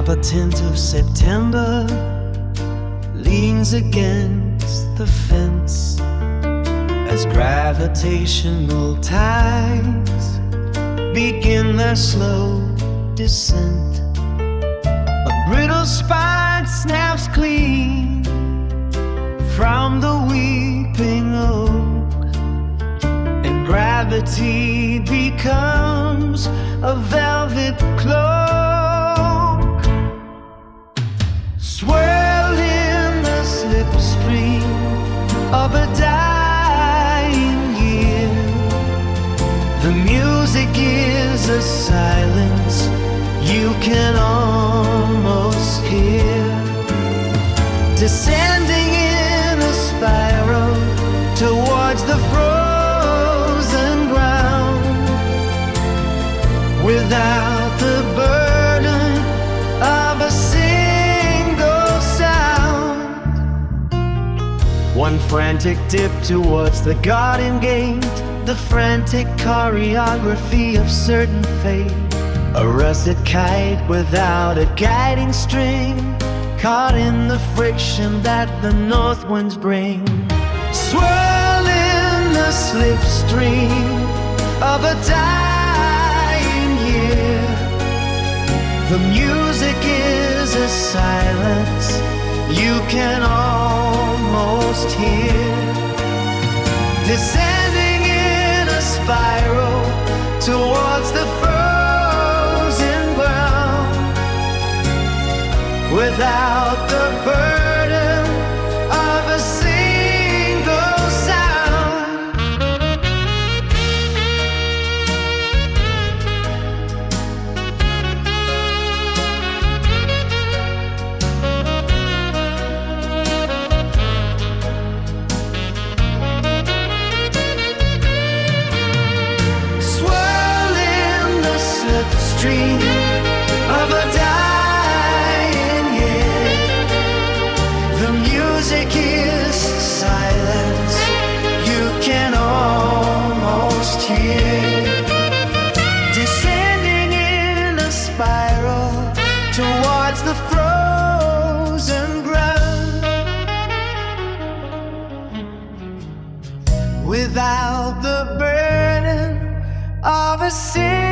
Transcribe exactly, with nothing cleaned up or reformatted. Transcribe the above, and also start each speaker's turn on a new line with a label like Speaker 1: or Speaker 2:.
Speaker 1: sharper tint of September leans against the fence as gravitational tides begin their slow descent. A brittle spine snaps clean from the weeping oak, and gravity becomes a velvet cloak. Swirl in the slipstream of a dying year, the music is a silence you can almost hear, descending in a spiral towards the frozen ground, without the burden of a single sound. One frantic dip towards the garden gate, the frantic choreography of certain fate. A rusted kite without a guiding string, caught in the friction that the north winds bring. Swirl in the slipstream of a dying year, the music is a silence you can almost hear, descending in a spiral towards the frozen ground, without the burden of a single sound. Swirl in the slipstream of a dying year, the music is silence you can almost hear, descending in a spiral towards the frozen ground, without the burden of a sin.